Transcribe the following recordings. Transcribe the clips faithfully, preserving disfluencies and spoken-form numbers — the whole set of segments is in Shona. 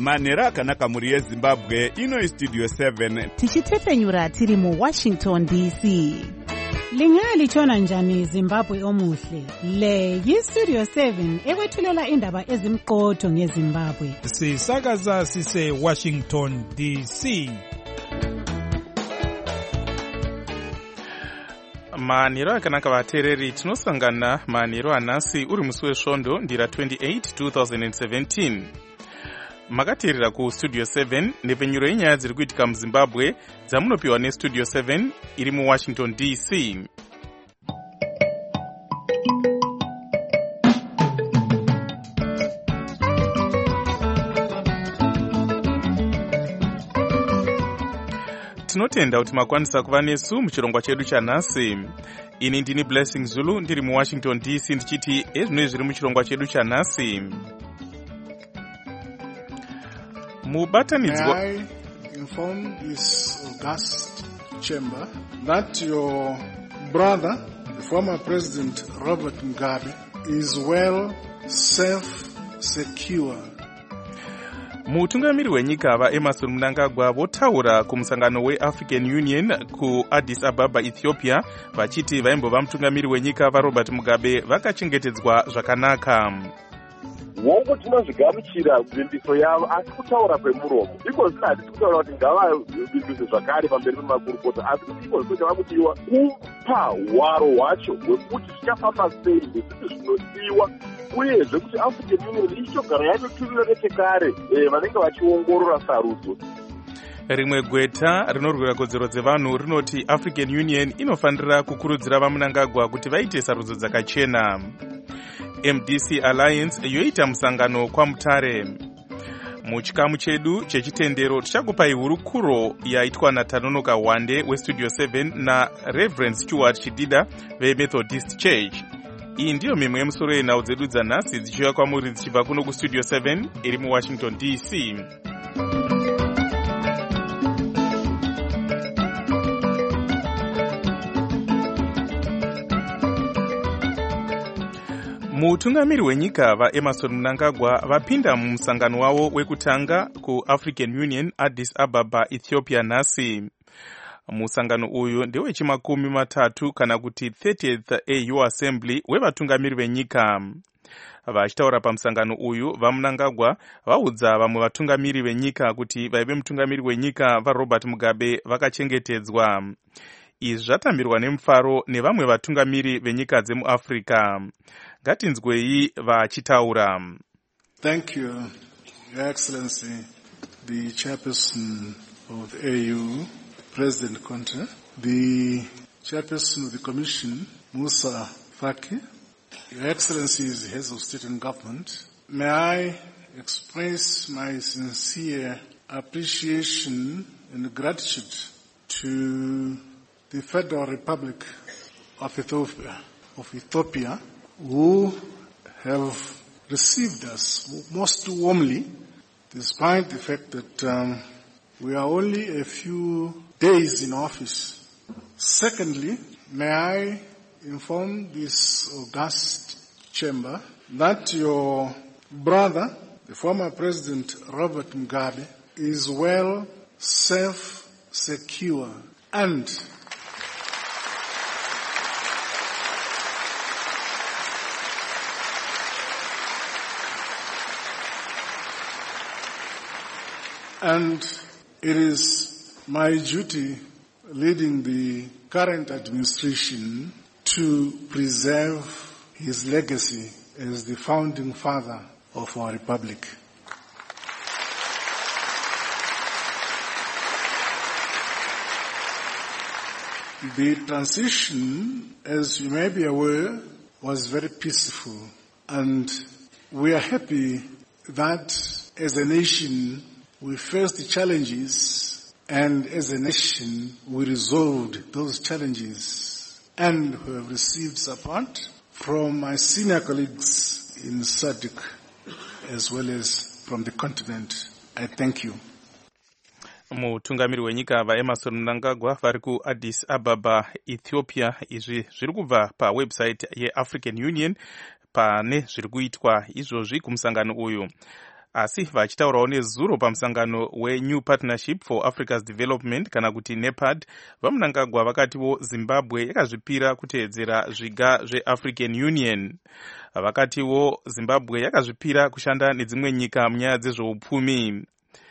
manhero akanaka muri yezimbabwe. Ino Studio seven tichitefenyura tiri mu Washington D C. Lingalitshona njani Zimbabwe omuhle? Le yi Studio seven ekwethulela indaba ezimqotho ngeZimbabwe. Sisakaza sise Washington D C. Manhero akanaka vateereri, tinosangana manhero anhasi uri musi wesvondo ndira twenty-eight twenty seventeen. Makateerera ku Studio seven nepfenyuro yenyaya dziri kuitika muZimbabwe dzamunopiwa neStudio seven iri mu Washington D C. Tinotenda kuti makwanisa kuva nesu muchirongwa chedu chanhasi. Ini ndini Blessing Zulu ndiri mu Washington D C ndichiti ezvino zviri muchirongwa chedu chanhasi. Mubatanidzwa. May I inform this august chamber that your brother, the former President Robert Mugabe, is well safe, secure. Mutungamiri wenyika vaEmmerson Mnangagwa votaura kumusangano weAfrican Union ku Addis Ababa, Ethiopia, vachiti vaimbova mutungamiri wenyika vaRobert Mugabe vakachengetedzwa zvakanaka. Wongo tinozvigamuchira vimbiso yavo asi kutaura kwemuromo iko zina hatisi kutaura kuti ngava vimbiso zvakare pamberi pemakurukota, asi kuti iko zvino chavakudiwa kupa hwaro hwacho hwekuti zvichafamba sei nekuti zvinodiwa, uyezve kuti African Union ichitogara yatotumira nechekare vanenge vachiongorora sarudzo. Rimwe gweta rinorwira kodzero dzevanhu rinoti African Union inofanira kukurudzira vaMnangagwa kuti vaite sarudzo dzakachena. M D C Alliance yoita musangano kwaMutare. Muchikamu chedu chechitendero tichakupai hurukuro yaitwa naTanonoka Wande weStudio seven na Reverend Stuart Chidida veMethodist Church. Iyi ndiyo mimwe yemusoro yenhau dzedu dzanhasi dzichiuya kwamuri dzichibva kuno kuStudio seven iri mu Washington D C. Mutungamiri wenyika vaEmmerson Mnangagwa vapinda mumusangano wavo wekutanga ku African Union Addis Ababa, Ethiopia nhasi. Musangano uyu ndewechimakumi matatu kana kuti thirtieth A U Assembly wevatungamiri venyika. Vachitaura pamusangano uyu vaMnangagwa vaudza vamwe vatungamiri venyika kuti vaive mutungamiri wenyika vaRobert Mugabe vakachengetedzwa. Izvi zvatambirwa nemufaro nevamwe vatungamiri venyika dzemuAfrica. Ngatinzwei vachitaura. Thank you, Your Excellency, the Chairperson of the A U, President Conte, the Chairperson of the Commission, Musa Faki, Your Excellencies, Heads of State and Government. May I express my sincere appreciation and gratitude to the Federal Republic of Ethiopia, of Ethiopia, who have received us most warmly, despite the fact that um, we are only a few days in office. Secondly, may I inform this august chamber that your brother, the former President Robert Mugabe, is well, safe, secure, and And it is my duty, leading the current administration, to preserve his legacy as the founding father of our republic. The transition, as you may be aware, was very peaceful, and we are happy that as a nation we faced the challenges, and as a nation we resolved those challenges, and we have received support from my senior colleagues in S A D C as well as from the continent. I thank you. Mutungamiri wenyika vaEmmerson Mnangagwa vari ku Addis Ababa, Ethiopia. Izvi zviri kubva pa website yeAfrican Union pane zviri kuitwa izvozvi kumusangano uyu. asi vachitaurawo nezuro pamusangano weNew Partnership for Africa's Development kana kuti NEPAD, vaMnangagwa vakatiwo Zimbabwe yakazvipira kuteedzera zviga zveAfrican Union. Vakatiwo Zimbabwe yakazvipira kushanda nedzimwe nyika munyaya dzezveupfumi.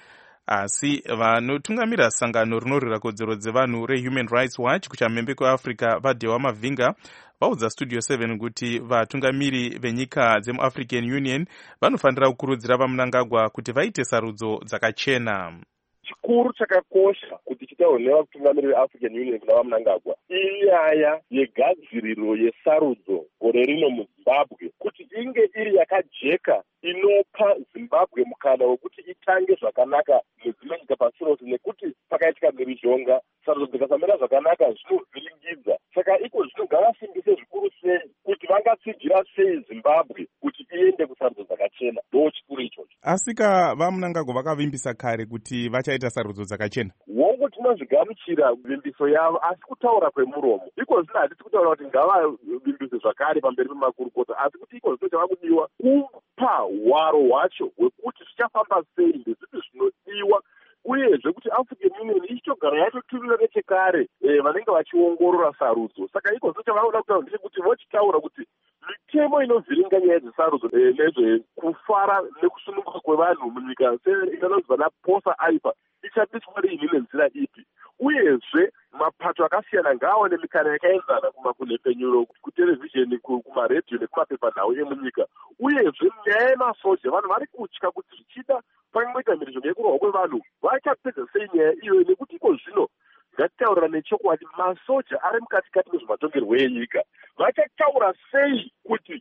Asi vanotungamira sangano rinorwira kodzero dzevanhu reHuman Rights Watch kuchamhembe kweAfrica vaDhewa Mavhinga vaudza Studio seven kuti vatungamiri venyika dzemuAfrican Union vanofanira kukurudzira vaMnangagwa kuti vaite sarudzo dzakachena. Chikuru chakakosha kuti chitaurwe nevatungamiri veAfrican Union kuna vaMnangagwa inyaya yegadziriro yesarudzo gore rino muZimbabwe kuti inge iri yakajeka, inopa Zimbabwe mukana wekuti itange zvakanaka nedzimwe nyika pasi rose, nekuti pakaitika mhirizhonga sarudzo dzikasamira zvakanaka zvinovhiringidza. Saka iko zvino ngavasimbise zvikuru sei kuti vangatsigira sei Zimbabwe kuti iende kusarudzo dzakachena. Ndo chikuru ichocho. Asika vaMnangagwa vakavimbisa kare kuti vachaita sarudzo dzakachena. Wongo tinozvigamuchira vimbiso yavo, asi kutaura kwemuromo iko zvino hatisi kutaura kuti ngavavimbise zvakare pamberi pemakurukota, asi kuti iko zvino chava kudiwa kupa hwaro hwacho hwekuti zvichafamba sei ndezvipi zvinodiwa, uyezve kuti African Union ichitogara yatotumira nechekare eh, vanenge vachiongorora sarudzo. Saka iko zvino chavanoda kutaura ndechekuti vochitaura kuti mitemo inovhiringa nyaya dzesarudzo eh, nezvekufara nekusununguka kwevanhu munyika inonzi vana posa aipa ichabiswa riini nenzira ipi, uyezve mapato akasiyana ngaawane mikana yakaenzana kumakunhepfenyuro, kuterevhizheni, kumaredhiyo nekumapepanhau emunyika. Uyezve nyaya yemasoja, vanhu vari kutya kuti zvichida pangoita mhirizhonga yekurwa kwevanhu vachapedza sei nyaya iyoyo, nekuti iko zvino ngatitaurira nechokwadi masoja ari mukatikati mezvematongerwo enyika vachataura sei kuti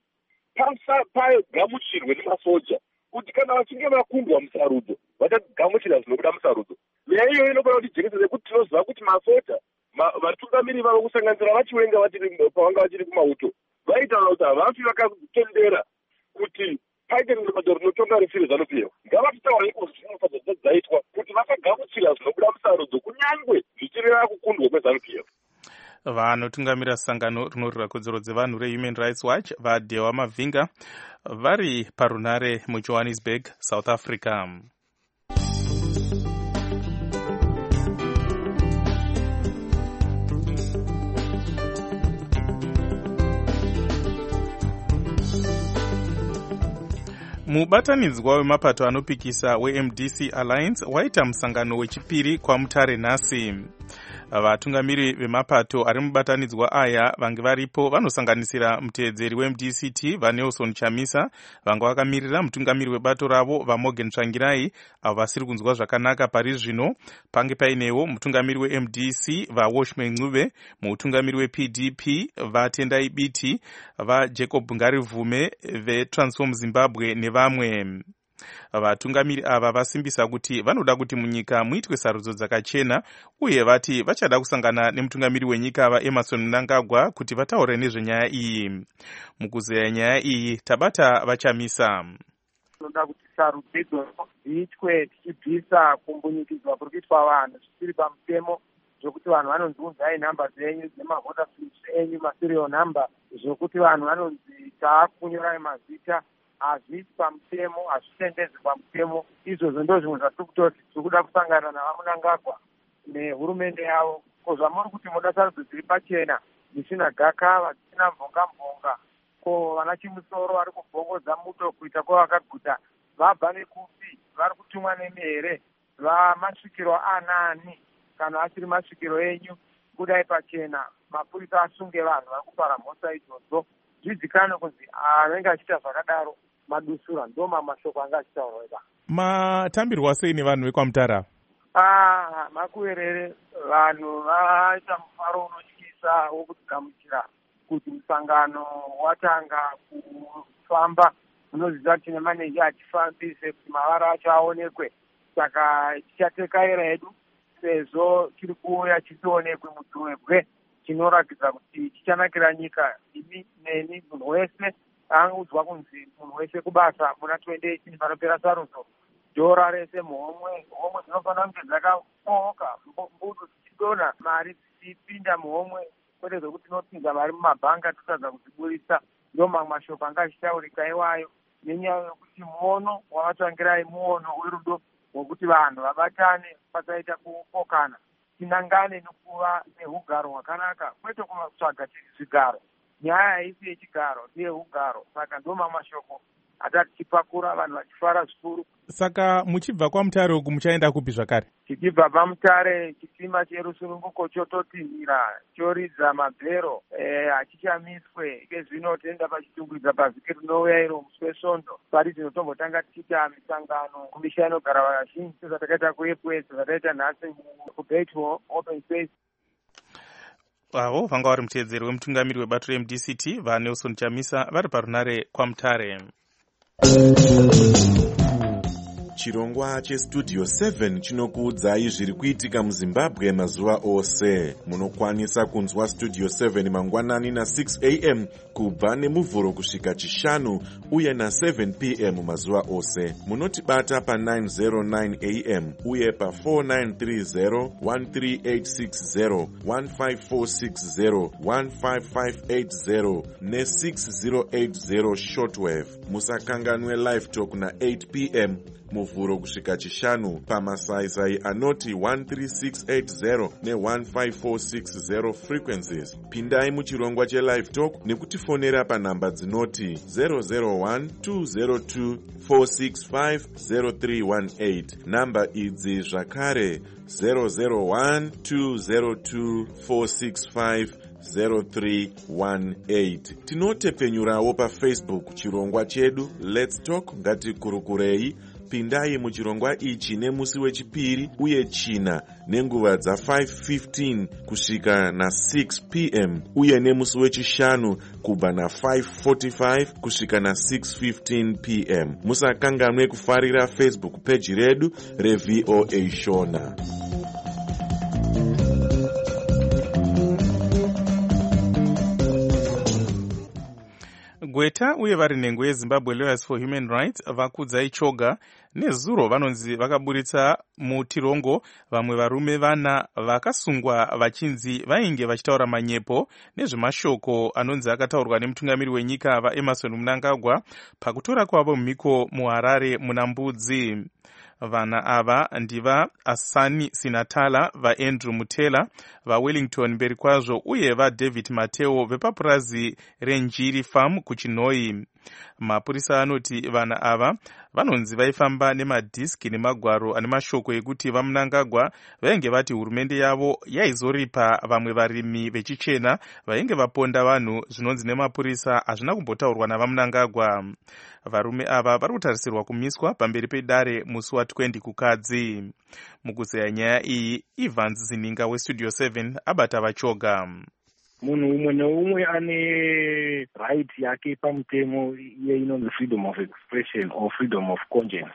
pagamuchirwe nemasoja kuti kana vachinge vakundwa musarudzo vachagamuchira zvinobuda musarudzo. Nyaya iyoyo inofanira kuti jekese nekuti tinoziva kuti masoja vatungamiri vavo kusanganisira vachiwenga pavanga vachiri kumauto vaitaura kuti havafi vakatendera kuti paite rimwe rinotonga refiri zvanupiwa. Ngavatitaura iko zvinofanira dzaitwa kuti vasagamuchira zvinobuda musarudzo kunyange zvichireva kukundwa kweZanuPF. Vanotungamira sangano rinorwira kodzero dzevanhu reHuman Rights Watch vaDhewa Mavhinga vari parunare muJohannesburg, South Africa. Mubatanidzwa wemapato anopikisa weM D C Alliance waita musangano wechipiri kwaMutare nhasi. Vatungamiri vemapato ari mubatanidzwa aya vange varipo vanosanganisira muteedzeri weM D C T vaNelson Chamisa, vanga vakamirira mutungamiri webato ravo vaMorgan Tsvangirai avo vasiri kunzwa zvakanaka pari zvino. Pange painewo mutungamiri weM D C vaWashman Ncube, mutungamiri weP D P vaTendai Biti, vaJacob Ngarivume veTransform Zimbabwe nevamwe. Vatungamiri ava vasimbisa kuti vanoda kuti munyika muitwe sarudzo dzakachena, uye vati vachada kusangana nemutungamiri wenyika vaEmmerson Mnangagwa kuti vataure nezvenyaya iyi. Mukuzeya nyaya iyi tabata vaChamisa. Tinoda kuti sarudzo idzodzo dziitwe tichibvisa kumbunyikidzwa kuri kuitwa vanhu zvisiri pamutemo, zvokuti vanhu vanonzi unzai nhamba dzenyu nemavhota slips enyu, maserial number, zvokuti vanhu vanonzi taakunyorai mazita hazvisi pamutemo, hazvitendedzwi pamutemo. Izvozvo ndo zvimwe zvatiri kutoti tiri kuda kusangana navaMnangagwa nehurumende yavo. Ko zvamuri kuti muda sarudzo dziri pachena dzisina gakava, dzisina mvonga mvonga, ko vana Chimusoro vari kubvongodza muto kuita kwavakaguta vabva nekupi, vari kutumwa nemi here, vamasvikiro anani kana achiri masvikiro enyu, budai pachena, mapurisa asunge vanhu vari kupara mhosva idzodzo. Zvidzikane kunzi anenge achiita zvakadaro madusura, ndo mamashoko anga achitaurwa. Matambirwa sei nevanhu vekwaMutara? Ah, makuverere vanhu vaita mufaro unotyisa wokugamuchira kuti musangano watanga kufamba. Unoziva kuti nemanenge achifambise kuti mavara acho aonekwe, saka tichatekaira hedu sezvo chiri kuuya chisionekwe mudhuwebwe chinoratidza kuti chichanakira nyika. Imi neni munhu wese angudzwa kunzi munhu wese kubasa muna twenty eighteen panopera sarudzo, dhora rese muhomwe. Homwe dzinofanira kunge dzakafooka, mbudu dzichidonha, mari dzichipinda muhomwe, kwete zvokuti tinopinza mari mumabhanga totadza kudziburisa. Ndo mamwe mashoko anga achitaurika iwayo. nenyaya yekuti muono wavatangirai muono werudo wekuti vanhu vabatane pasaita kupokana, tinangane nekuva neugaro hwakanaka, kwete kutsvaga zvigaro. Nyaya haisi yechigaro, ndeyehugaro. Saka ndo mamashoko atati tipakura, vanhu vachifara zvikuru. Saka muchibva kwaMutare uku muchaenda kupi zvakare? Tichibva paMutare chitima cherusununguko chototinhira choridza mabhero hachichamiswe. Ike zvino toenda pachitungwidza pavhiki rinouya iro musi wesvondo, pari tinotombotanga tichiita misangano kumisha inogara vazhinji, sezvatakaita kuepwes, zvataita nhasi kuGate Hall Open Space. Avo vanga vari muteedzeri wemutungamiri webato reM D C T vaNelson Chamisa vari parunare kwaMutare. Chirongwa chestudio seven chinokuudzai zviri kuitika muZimbabwe mazuva ose. Munokwanisa kunzwa studio seven mangwanani na six a m kubva nemuvhuro kusvika chishanu uye na seven p m mazuva ose. Munotibata pa nine oh nine a m uye pa four nine three zero, one three eight six zero, one five four six zero, one five five eight zero ne six zero eight zero shortwave. Musakanganwe live talk na eight p m muvhuro kusvika chishanu pamasaisai anoti one three six eight zero ne one five four six zero frequencies. Pindai muchirongwa chelive talk nekutifonera panhamba dzinoti zero zero one two zero two four six five zero three one eight. Namba idzi zvakare zero zero one two zero two four six five zero three one eight. Tinotepenyurawo paFacebook chirongwa chedu Let's Talk ngatikurukurei. Pindai muchirongwa ichi nemusi wechipiri uye china nenguva dza five fifteen kusvika na six p m uye nemusi wechishanu kubva na five forty-five kusvika na six fifteen p m. Musakanganwe kufarira Facebook page redu reV O A Shona. Gweta uye vari nhengo yeZimbabwe Lawyers for Human Rights vakudzai choga nezuro vanonzi vakaburitsa mutirongo vamwe varume vana vakasungwa vachinzi vainge vachitaura manyepo nezvemashoko anonzi akataurwa nemutungamiri wenyika vaEmmerson Mnangagwa pakutora kwavo mhiko muHarare muna Mbudzi. Vana ava ndiva Asani Sinatala, vaAndrew Mutela, vaWellington mberi kwazvo uye vaDavid Mateo vepapurazi reNjiri Farm kuChinoi. Mapurisa anoti vana ava vanonzi vaifamba nemadhiski nemagwaro ane mashoko ekuti vaMnangagwa vainge vati hurumende yavo yaizoripa vamwe varimi vechichena vainge vaponda vanhu zvinonzi nemapurisa hazvina kumbotaurwa navaMnangagwa. Varume ava vari kutarisirwa kumiswa pamberi pedare musi watwendi kukadzi. Mukuzeya nyaya iyi, Evans Zininga weStudio seven abata vachoga. Munhu umwe neumwe ane right yake pamutemo inonzi freedom of expression or freedom of conscience.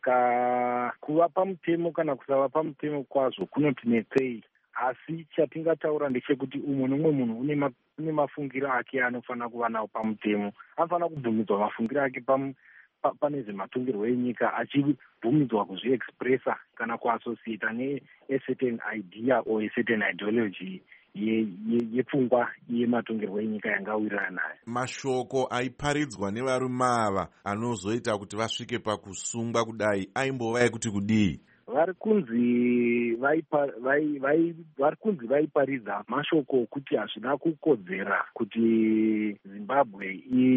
Saka kuva pamutemo kana kusava pamutemo kwazvo kunotinetsei, asi chatingataura ndechekuti umwe nomumwe munhu une ma, une mafungiro ake anofanira kuva nawo pamutemo. Anofanira kubvumidzwa mafungiro ake pam, pa, pane zvematungirwo enyika achibvumidzwa kuzviexpressa kana kuassociata ne a certain idea or a certain ideology yepfungwa yematongerwo enyika yangawirirana nayo. Mashoko aiparidzwa nevarume ava anozoita kuti vasvike pakusungwa kudai aimbova ekuti kudii? Vari kunzi vaipa, vai, vai, vari kunzi vaiparidza mashoko okuti hazvina kukodzera kuti Zimbabwe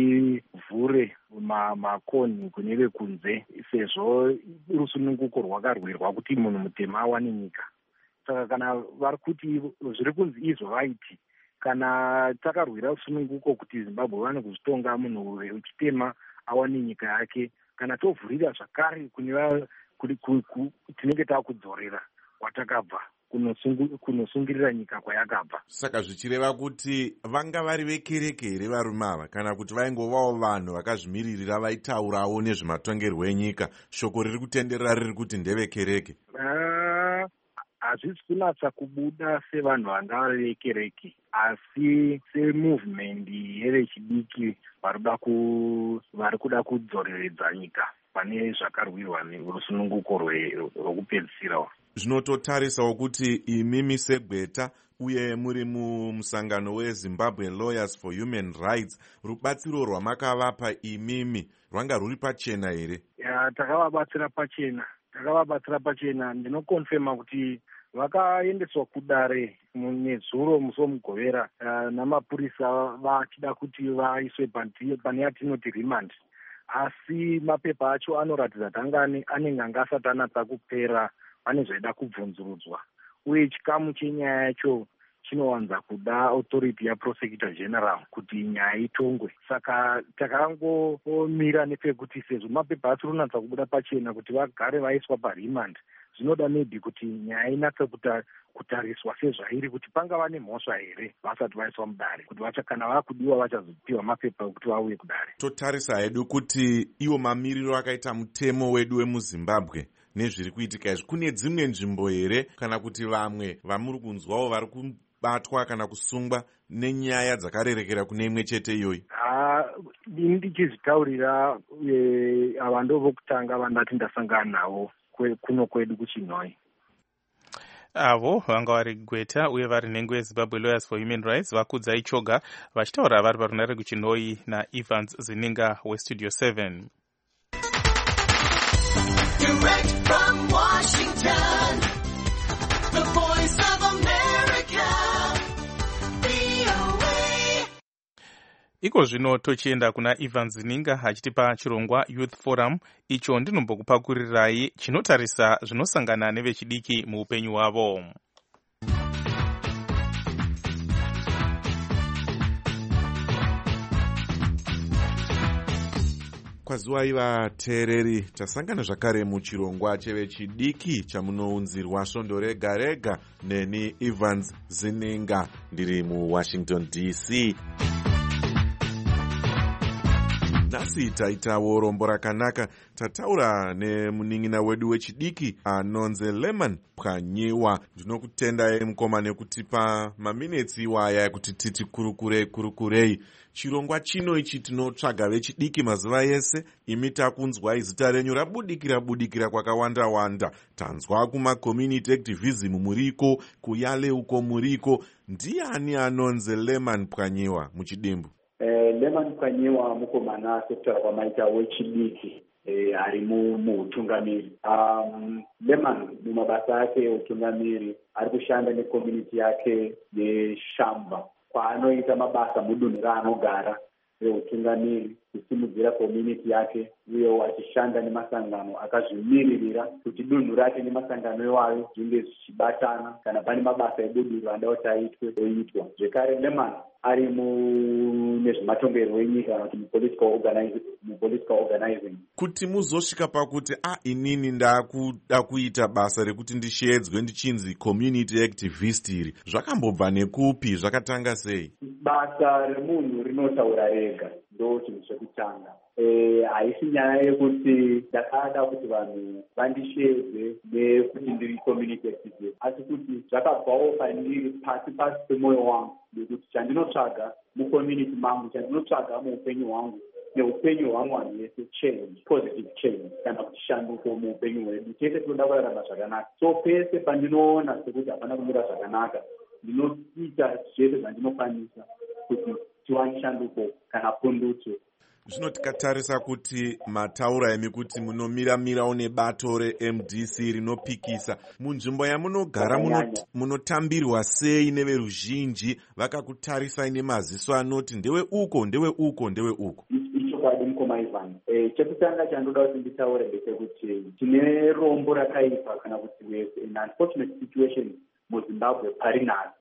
ivhure makonhi kune vekunze sezvo rusununguko rwakarwirwa kuti munhu mutema awane nyika. Saka kana vari kuti zviri kunzi izvo vaiti kana takarwira rusununguko kuti Zimbabwe vane kuzvitonga munhu wechitema awane nyika yake, kana tovhurira zvakare kune tinenge takudzorera kwatakabva kunosungirira nyika kwayakabva. Saka zvichireva kuti vanga vari vekereke here varume ava kana kuti vaingovawo vanhu vakazvimiririra vaitaurawo nezvematongerwo enyika? Shoko riri kutenderera riri kuti ndevekereke. Hazvisi kunatsa kubuda sevanhu vanga vari vekereke, asi semovement yevechidiki vari kuda kudzoreredza nyika pane zvakarwirwa nerusununguko rwokupedzisira. Zvinototarisawo kuti imimi seGweta uye muri mumusangano weZimbabwe Lawyers for Human Rights, rubatsiro rwamakavapa imimi rwanga ruri pachena here? Ya, takavabatsira pachena takavabatsira pachena ndinokonfema kuti vakaendeswa kudare nezuro musi womugovera uh, namapurisa vachida kuti vaiswe pane yatinoti remand, asi mapepa acho anoratidza kuti angani anenge anga asati anatsa kupera, pane zvaida kubvunzurudzwa, uye chikamu chenyaya yacho chinowanza kuda authority yaprosecutor general kuti nyaya itongwe. Saka takangomira nepekuti sezvo mapepa acho ronatsa kubuda pachena kuti vagare vaiswa paremand, zvinoda maybe kuti nyaya inatse kutariswa sezvairi kuti pangava nemhosva here vasati vaiswa mudare, kuti vacha kana vakudiwa vachazopiwa mapepa okuti vauye kudare. Totarisa hedu kuti iwo mamiriro akaita mutemo wedu wemuZimbabwe nezviri kuitika izvi, kune dzimwe nzvimbo here kana kuti vamwe vamuri kunzwawo vari kubatwa kana kusungwa nenyaya dzakarerekera kune imwe chete iyoyi? Ha, ini ndichizvitaurira ava ndo vokutanga vandati ndasangana navo kuno kwedu kuChinhoyi. Avo vanga vari Gweta uye vari nhengo yeZimbabwe Lawyers for Human Rights, Vakudza Ichoga, vachitaura vari parunare kuChinhoyi naEvans Zininga weStudio seven. Direct from Washington, the voice of America, V O A. Iko zvino tochienda kuna Evans Zininga achitipa chirongwa Youth Forum, icho ndinombokupakurirai chinotarisa zvinosangana nevechidiki muupenyu hwavo. Kwaziwai vateereri, tasangana zvakare muchirongwa chevechidiki chamunounzirwa svondo rega rega neni Evans Zininga ndiri muWashington D C. Nhasi taitawo rombo rakanaka, tataura nemunin'ina wedu wechidiki anonzi Lemon Pwanyiwa. Ndinokutendai mukoma nekutipa maminitsi iwaya kuti titi kurukurei kurukurei. Chirongwa chino ichi tinotsvaga vechidiki mazuva ese, imi takunzwai zita renyu rabudikira budikira kwakawanda wanda. Tanzwa kuma community activism muriko, kuyale uko muriko. Ndiani anonzi Lemon Pwanyiwa muchidimbu? Eh, Lemon Pwanyiwa mukomana sektora kwamaita wechidiki eh, ari muutungamiri. Um, Lemon mumabasa ake eutungamiri ari kushanda necommunity yake yeShamba, kwaanoita mabasa mudunhu raanogara reutungamiri, kusimudzira community yake, uyewo achishanda nemasangano akazvimiririra kuti dunhu rake nemasangano iwayo zvinge zvichibatana kana pane mabasa ebudiro anda kuti aitwe oitwa. Zvekare Lemon ari nezvematongerwo enyika kana kuti mupolitical organizing. Kuti muzosvika pakuti a inini ndakuda kuita basa rekuti ndishedzwe ndichinzi community activist iri, zvakambobva nekupi, zvakatanga sei? Basa remunhu rinotaura rega, ndo chinhu chekutanga. Haisi nyaya yekuti ndakada kuti vanhu vandishedze nekuti ndiri community activist, asi kuti zvakabvawo pandiri pasi pasi pemwoyo wangu, nekuti chandinotsvaga mucommunity mangu, chandinotsvaga muupenyu hwangu neupenyu hwangu vanhu vese change, positive change, kana kuti shanduko muupenyu hwedu. Tese tinoda kurarama zvakanaka. So pese pandinoona sekuti hapana kumira zvakanaka, ndinoita zvese zvandinokwanisa kuti tiwane shanduko kana pundutso. Zvino tikatarisa kuti mataura emi kuti munomiramirawo nebato reM D C rinopikisa, munzvimbo yamunogara munotambirwa sei neveruzhinji vakakutarisai nemaziso anoti ndewe uko ndewe uko ndewe uko? Ichokwadi mukoma Ivan. Eh, chekutanga chandoda kuti nditaure ndechekuti tine rombo rakaipa kana kuti an unfortunate situation muZimbabwe parinhasi,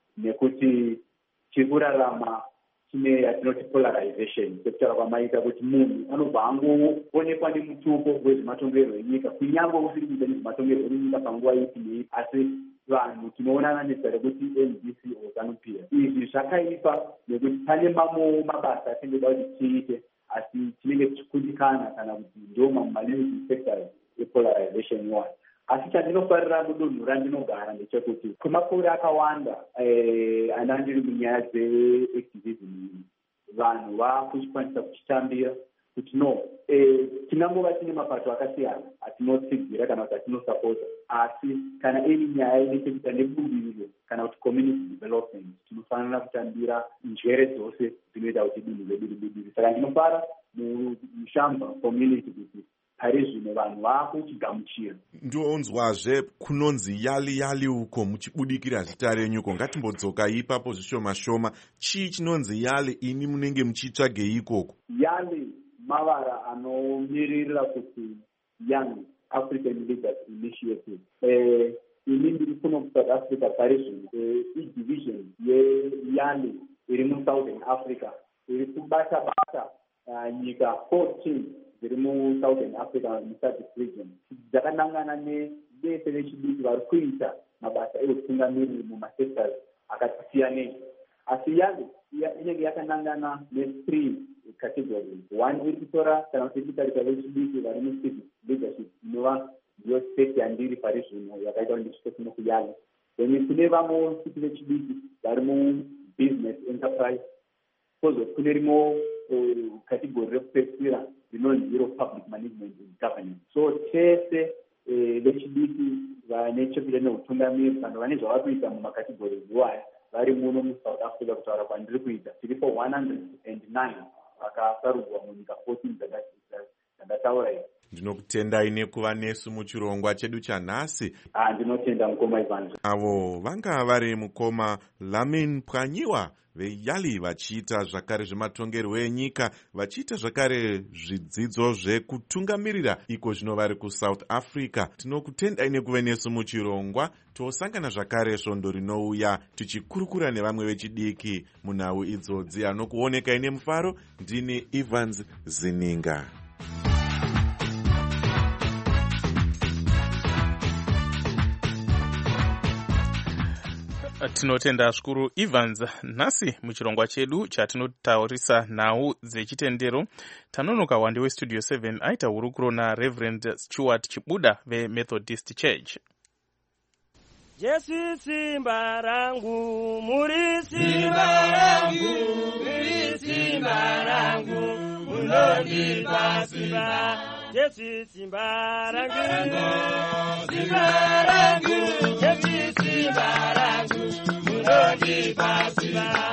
nekuti tiri kurarama chine yatinoti polarization, sekutaura kwamaita kuti munhu anobva angoonekwa nemutupo wezvematongerwo enyika, kunyange usiri kuita nezvematongerwo enyika panguva ipi neipi, asi vanhu tinoonana nezita rekuti M D C or ZANU-PF. Izvi zvakaipa nekuti pane mamwe mabasa atingoda kuti tiite, asi tinenge tichikundikana kana kuti ndo mamalizi sectors epolarization iwayo. Asi chandinofarira mudunhu randinogara ndechekuti kwemakore akawanda eh, ana ndiri munyaya dzeactivism, vanhu vakuchikwanisa kuchitambira kuti no eh, tinangova tine mapato akasiyana atinotsigira kana kuti atinosapota, asi kana iri nyaya ine chekuita nebudiriro kana kuti community development, tinofanira kutambira njere dzose dzinoita kuti dunhu redu ribudire. Saka ndinofara mushamba community kuti pari zvino vanhu vakuchigamuchira. Ndonzwazve kunonzi yali yali uko muchibudikira zita renyuko. Ngatimbodzoka ipapo zvishoma shoma. Chii chinonzi yali, ini munenge muchitsvage ikoko? Yali mavara anomirira kuti Young African Leaders Initiative. Eh, ini ndiri kuno kuSouth Africa pari zvino idivision yeYali iri muSouthern Africa iri kubata bata uh, nyika fourteen dziri muSouthern Africa muSADC region dzakanangana nevese vechidiki vari kuita mabasa eutungamiriri mumasectors akasiyana. Asi Yali inenge yakanangana nethree categories. One iri kutora kana kuti titarisa vechidiki vari mucivic leadership inova ndiyo state yandiri pari zvino yakaita kuti ndisvike kuno kuYali. Then kune vamwe vechidiki vechidiki vari mubusiness enterprise, kozoti kune rimwe category rekupedzisira rinonzi iro public management and governance. So tese vechidiki vane chekuita neutungamiri kana vane zvavari kuita mumakategori iwaya vari muno muSouth Africa kutaura kwandiri kuita tiripo one hundred nine vakasarudzwa munyika fourteen dzandataura idzi. Ndinokutendai nekuva nesu muchirongwa chedu chanhasi. Ah, ndinotenda mukoma Ivan. Avo vanga vari mukoma Lamin Pwanyiwa veYali vachiita zvakare zvematongerwo enyika, vachiita zvakare zvidzidzo zvekutungamirira iko zvino vari kuSouth Africa. Tinokutendai nekuva nesu muchirongwa. Tosangana zvakare svondo rinouya tichikurukura nevamwe vechidiki munhau idzodzi. Anokuonekai nemufaro ndini Evans Zininga. Tinotenda zvikuru Evans. Nhasi muchirongwa chedu chatinotaurisa nhau dzechitendero, tanonoka wande westudio seven aita hurukuro naReverend Stuart Chibuda veMethodist Church. Jesu simba rangu, muri simba rangu, muri simba rangu, munondipa simba. Jesu simba rangu, simba rangu, Jesu simba rangu, munondipa simba.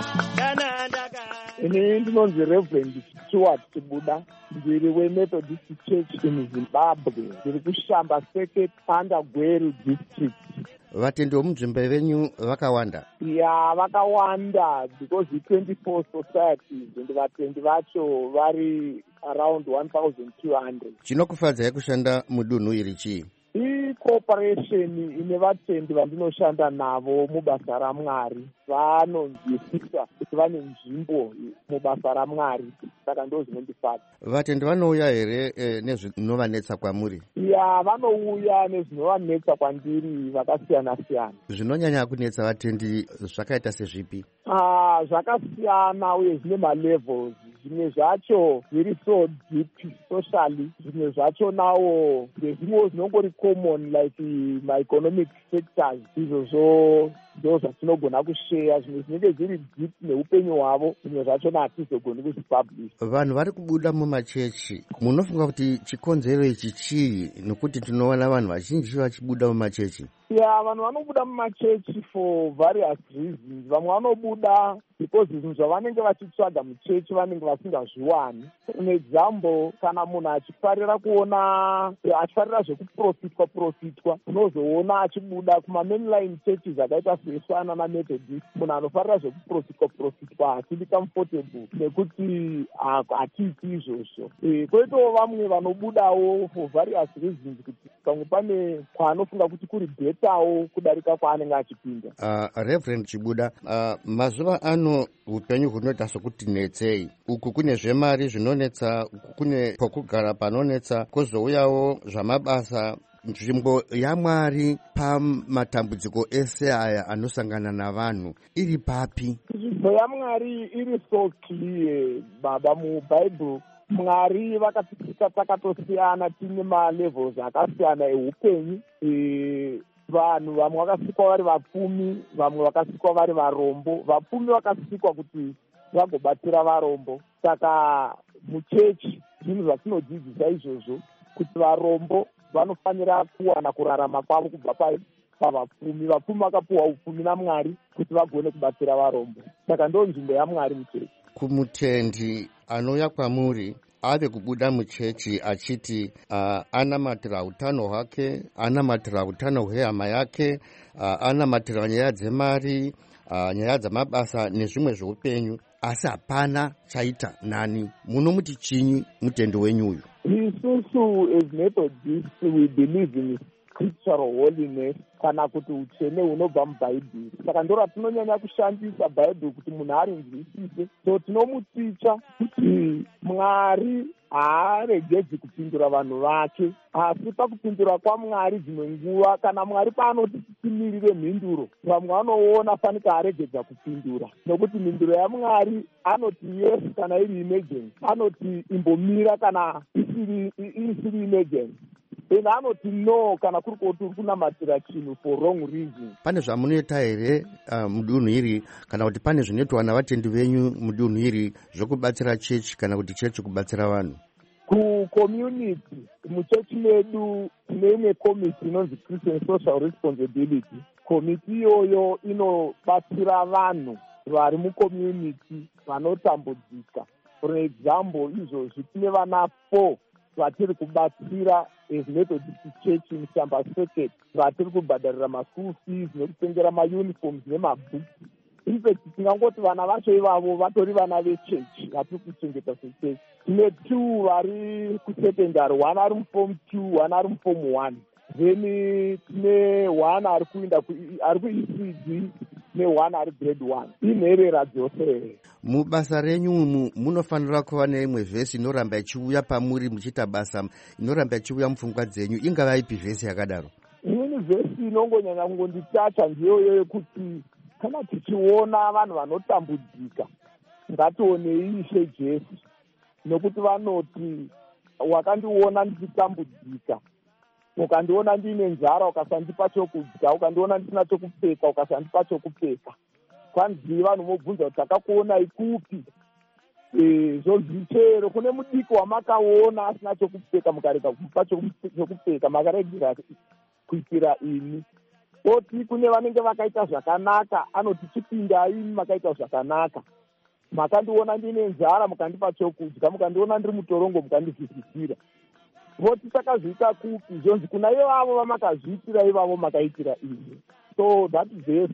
Ini ndinonzi Reverend Stuart Chibuda, ndiri weMethodist Church in Zimbabwe, ndiri kushamba Second Pandagweru district. Vatendi vomunzvimbo venyu vakawanda? Ya, vakawanda because the twenty-four societies and vatendi vacho vari around one thousand two hundred. Chinokufadzai kushanda mudunhu iri chii? Cooperation ine vatendi vandinoshanda navo mubasa raMwari vanonzwisisa kuti vane nzvimbo mubasa raMwari, saka ndo zvinondifadza. Vatendi vanouya here eh, nezvinovanetsa kwamuri? Ya, vanouya nezvinovanetsa kwandiri vakasiyana siyana. Zvinonyanya kunetsa vatendi zvakaita sezvipi? Ah, zvakasiyana uye zvine malevels. Zvimwe zvacho zviri so deep socially, zvimwe zvacho nawo zvimwe zvinongori common like my economic sectors, izvo ndo zvatinogona kusheya. Zvimwe zvinenge zviri deep neupenyu hwavo, zvimwe zvacho natizogoni kuzvipublish. Vanhu vari kubuda mumachechi, munofunga kuti chikonzero ichi chii? Nokuti tinoona vanhu vazhinji vachibuda mumachechi. Ya, vanhu vanobuda mumachechi for various reasons. Vamwe vanobuda because zvinhu zvavanenge vachitsvaga muchechi vanenge vasingazviwani. An example, kana munhu achifarira kuona achifarira zvekuprofitwa profitwa, unozoona achibuda kuma-mainline churches akaita seSwana naMethodist. Munhu anofarira zvekuprofitwa profitwa hasiri comfortable nekuti hatiiti izvozvo. Kwoitawo vamwe vanobudawo for various reasons, kuti pamwe pane kwaanofunga kuti kuri bhetawo kudarika kwaanenge achipinda. Uh, Reverend Chibuda, uh, mazuva ano upenyu hunoita sokuti netsei. Uku kune zvemari zvinonetsa, uku kune pokugara panonetsa, kwozouyawo zvamabasa. Nzvimbo yaMwari pamatambudziko ese aya anosangana navanhu iri papi? Nzvimbo yaMwari iri so clear, baba. MuBhayibheri Mwari vakatitsika takatosiyana, tine malevels akasiyana eupenyu. E, vanhu vamwe vakasikwa vari vapfumi, vamwe vakasikwa vari varombo. Vapfumi vakasikwa kuti vagobatsira varombo. Saka muchechi zvinhu zvatinodzidzisa izvozvo, kuti varombo vanofanira kuwana kurarama kwavo kubva pavapfumi. Vapfumi vakapiwa upfumi naMwari kuti vagone kubatsira varombo. Saka ndo nzvimbo yaMwari muchechi. Kumutendi anouya kwamuri ave kubuda muchechi achiti uh, anamatira utano hwake, anamatira utano hwehama yake, uh, anamatira nyaya dzemari, uh, nyaya dzamabasa nezvimwe zveupenyu, asi hapana chaita nani. Munomuti chinyi mutendi wenyu uyu? Isusu as Methodists we believe in scriptural holiness, kana kuti utsvene hunobva mubhaibheri. Saka ndo ratinonyanya kushandisa bhaibheri kuti munhu arinzwisise. So tinomuticha kuti Mwari haaregedzi kupindura vanhu vake, asi pakupindura kwaMwari dzimwe nguva kana Mwari paanoti timirire mhinduro, vamwe vanoona fanika aregedza kupindura, nokuti mhinduro yaMwari anoti yes kana iri emergency, anoti imbomira kana isiri isiri emergency, ena anoti no kana kuri kuti uri kunamatira chinhu for wrong reason. Pane zvamunoita here uh, mudunhu iri, kana kuti pane zvinoitwa navatendi venyu mudunhu iri zvokubatsira chechi kana kuti chechi kubatsira vanhu? Kucommunity muchechi medu tine imwe komiti inonzi Christian Social Responsibility. Komiti iyoyo inobatsira vanhu vari mucommunity vanotambudzika. For example, izvozvi tine vana four vatiri kubatsira as Methodist Church in Shamba Circuit, vatiri kubhadharira ma-school fees nekutengera ma-uniforms nemabhuku. In fact, tingangoti vana vacho ivavo vatori vana vechechi vatiri kuchengeta sechechi. Tine two vari kusecondary, one ari muform two, one ari muform one. Then tine one ari kuenda ari ku-E C D ne-one ari grade one. Inherera dzose. Mubasa renyu umu munofanira kuva neimwe vhesi inoramba ichiuya pamuri muchiita basa, inoramba ichiuya mupfungwa dzenyu. Ingava ipi vhesi yakadaro? Imweni vhesi inongonyanya kungonditacha ndiyoyo yekuti kana tichiona vanhu vanotambudzika ngationei Ishe Jesu, nokuti vanoti wakandiona ndichitambudzika, ukandiona ndiine nzara ukasandipa chokudya, ukandiona ndisina chokupfeka ukasandipa chokupfeka. Kwanzi vanhu mobvunza kuti takakuonai kupi? Eh, zvonzi chero kune mudiki wamakaona asina chokupfeka mukarega kumupa chokupfeka, makaregera kuitira ini. Oti kune vanenge vakaita zvakanaka, anoti chipindai makaita zvakanaka. Makandiona ndine nzara mukandipa chokudya, mukandiona ndiri mutorongo mukandizvisisira. Voti takazviita kupi? Zvonzi kuna ivavo vamakazviitira ivavo makaitira ini. So that verse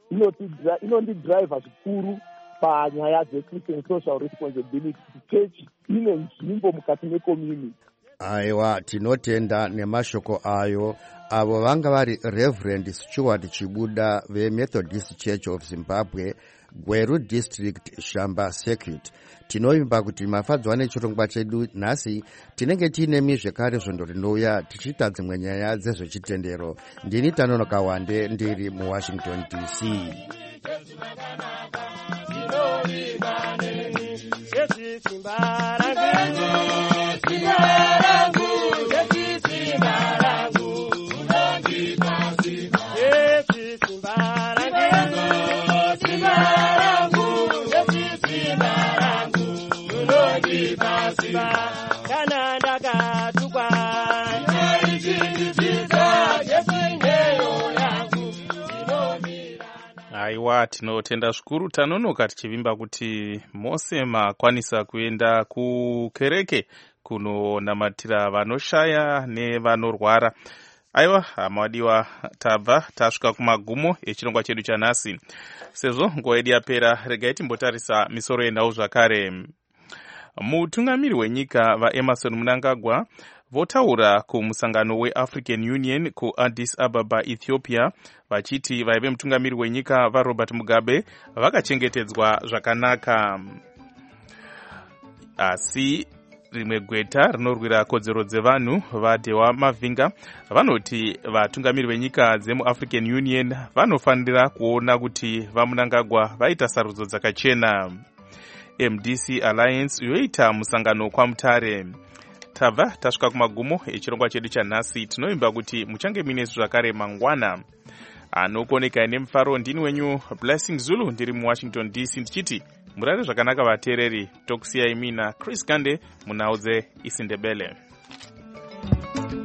inondidriva zvikuru panyaya dzeChristian Social Responsibility. Church ine nzvimbo mukati mecommunity. Aiwa, tinotenda nemashoko ayo. Avo vanga vari Reverend Stuart Chibuda veMethodist Church of Zimbabwe, Gweru District, Shamba Circuit. Tinoimba kuti mafadzwa nechirongwa chedu nhasi tinenge tiine mizvekare zvondo rinouya tichiita dzimwe nyaya dzezvechitendero. Ndini Tanonoka Wande ndiri muWashington D C. Aiwa, tinotenda zvikuru Tanonoka tichivimba kuti mose makwanisa kuenda kukereke kunonamatira vanoshaya nevanorwara. Aiwa, hamadiwa, tabva tasvika kumagumo echirongwa chedu chanhasi. Sezvo nguva yedu yapera, regai timbotarisa misoro yenhau zvakare. Mutungamiri wenyika vaEmmerson Mnangagwa votaura kumusangano weAfrican Union kuAddis Ababa, Ethiopia, vachiti vaive mutungamiri wenyika vaRobert Mugabe vakachengetedzwa zvakanaka. Asi rimwe gweta rinorwira kodzero dzevanhu vaDewa Mavinga vanoti vatungamiri venyika dzemuAfrican Union vanofanira kuona kuti vaMnangagwa vaita sarudzo dzakachena. M D C Alliance yoita musangano kwaMutare. Tabva tasvika kumagumo echirongwa chedu chanhasi. Tinoimba kuti muchange minesu zvakare mangwana. Anokoneka nemufaro ndini wenyu Blessing Zulu ndiri muWashington D C ndichiti murare zvakanaka vateereri, tokusiyai mina Chris Gande munhau dzeIsindebele.